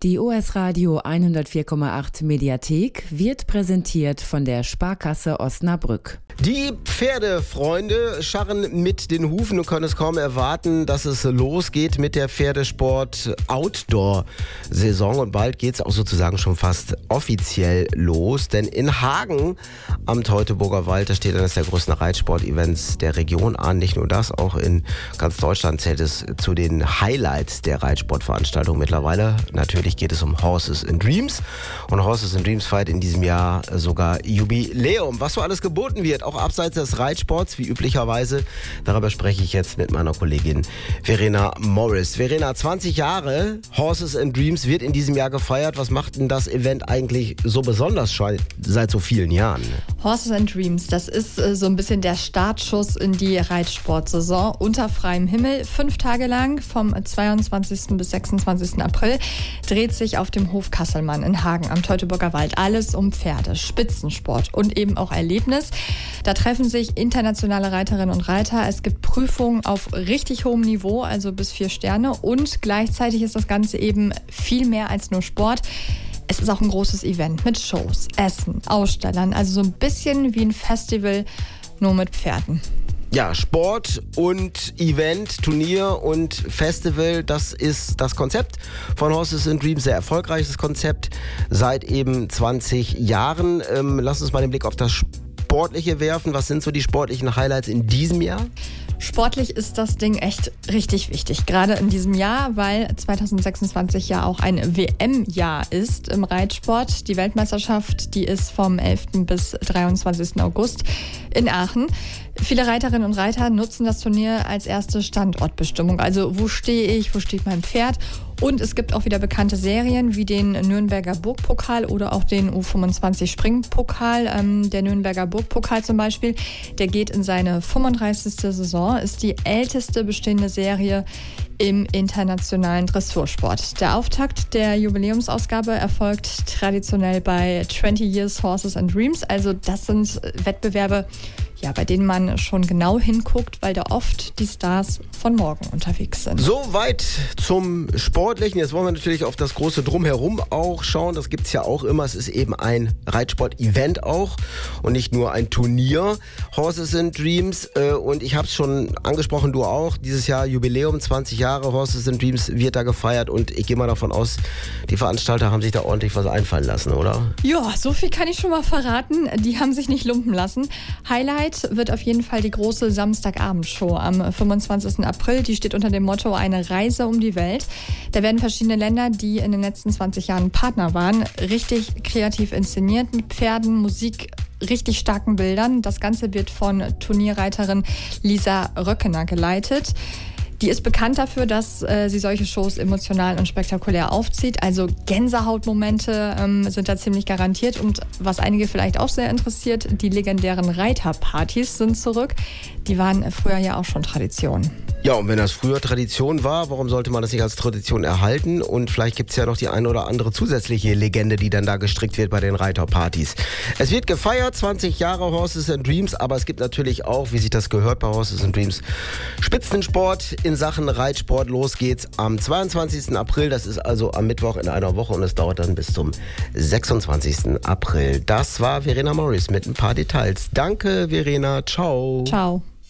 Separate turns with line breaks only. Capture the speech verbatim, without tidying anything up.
Die O S Radio hundertvier Komma acht Mediathek wird präsentiert von der Sparkasse Osnabrück.
Die Pferdefreunde scharren mit den Hufen und können es kaum erwarten, dass es losgeht mit der Pferdesport-Outdoor-Saison. Und bald geht es auch sozusagen schon fast offiziell los. Denn in Hagen am Teutoburger Wald, da steht eines der größten Reitsport-Events der Region an. Nicht nur das, auch in ganz Deutschland zählt es zu den Highlights der Reitsportveranstaltung mittlerweile. Natürlich geht es um Horses and Dreams. Und Horses and Dreams feiert in diesem Jahr sogar Jubiläum. Was so alles geboten wird, auch abseits des Reitsports, wie üblicherweise. Darüber spreche ich jetzt mit meiner Kollegin Verena Morris. Verena, zwanzig Jahre Horses and Dreams wird in diesem Jahr gefeiert. Was macht denn das Event eigentlich so besonders seit so vielen Jahren?
Horses and Dreams, das ist äh, so ein bisschen der Startschuss in die Reitsportsaison unter freiem Himmel. Fünf Tage lang, vom zweiundzwanzigsten bis sechsundzwanzigsten April, dreht sich auf dem Hof Kasselmann in Hagen am Teutoburger Wald alles um Pferde, Spitzensport und eben auch Erlebnis. Da treffen sich internationale Reiterinnen und Reiter. Es gibt Prüfungen auf richtig hohem Niveau, also bis vier Sterne. Und gleichzeitig ist das Ganze eben viel mehr als nur Sport. Es ist auch ein großes Event mit Shows, Essen, Ausstellern. Also so ein bisschen wie ein Festival, nur mit Pferden.
Ja, Sport und Event, Turnier und Festival, das ist das Konzept von Horses and Dreams. Sehr erfolgreiches Konzept seit eben zwanzig Jahren. Ähm, lass uns mal den Blick auf das Sportliche werfen. Was sind so die sportlichen Highlights in diesem Jahr?
Sportlich ist das Ding echt richtig wichtig, gerade in diesem Jahr, weil zwanzig sechsundzwanzig ja auch ein W M-Jahr ist im Reitsport. Die Weltmeisterschaft, die ist vom elften bis dreiundzwanzigsten August in Aachen. Viele Reiterinnen und Reiter nutzen das Turnier als erste Standortbestimmung. Also wo stehe ich, wo steht mein Pferd? Und es gibt auch wieder bekannte Serien wie den Nürnberger Burgpokal oder auch den U fünfundzwanzig Springpokal. Ähm, der Nürnberger Burgpokal zum Beispiel, der geht in seine fünfunddreißigste Saison, ist die älteste bestehende Serie im internationalen Dressursport. Der Auftakt der Jubiläumsausgabe erfolgt traditionell bei zwanzig Years Horses and Dreams. Also das sind Wettbewerbe, ja, bei denen man schon genau hinguckt, weil da oft die Stars von morgen unterwegs sind.
Soweit zum Sportlichen. Jetzt wollen wir natürlich auf das große Drumherum auch schauen. Das gibt es ja auch immer. Es ist eben ein Reitsport-Event auch und nicht nur ein Turnier. Horses and Dreams. Und ich habe es schon angesprochen, du auch. Dieses Jahr Jubiläum, zwanzig Jahre Horses and Dreams wird da gefeiert. Und ich gehe mal davon aus, die Veranstalter haben sich da ordentlich was einfallen lassen, oder?
Ja, so viel kann ich schon mal verraten. Die haben sich nicht lumpen lassen. Highlight wird auf jeden Fall die große Samstagabendshow am fünfundzwanzigsten April. Die steht unter dem Motto Eine Reise um die Welt. Da werden verschiedene Länder, die in den letzten zwanzig Jahren Partner waren, richtig kreativ inszeniert mit Pferden, Musik, richtig starken Bildern. Das Ganze wird von Turnierreiterin Lisa Röckener geleitet. Die ist bekannt dafür, dass äh, sie solche Shows emotional und spektakulär aufzieht. Also Gänsehautmomente ähm, sind da ziemlich garantiert. Und was einige vielleicht auch sehr interessiert, die legendären Reiterpartys sind zurück. Die waren früher ja auch schon Tradition.
Ja, und wenn das früher Tradition war, warum sollte man das nicht als Tradition erhalten? Und vielleicht gibt es ja noch die eine oder andere zusätzliche Legende, die dann da gestrickt wird bei den Reiterpartys. Es wird gefeiert, zwanzig Jahre Horses and Dreams, aber es gibt natürlich auch, wie sich das gehört bei Horses and Dreams, Spitzensport in Sachen Reitsport. Los geht's am zweiundzwanzigsten April, das ist also am Mittwoch in einer Woche und es dauert dann bis zum sechsundzwanzigsten April. Das war Verena Morris mit ein paar Details. Danke, Verena. Ciao.
Ciao.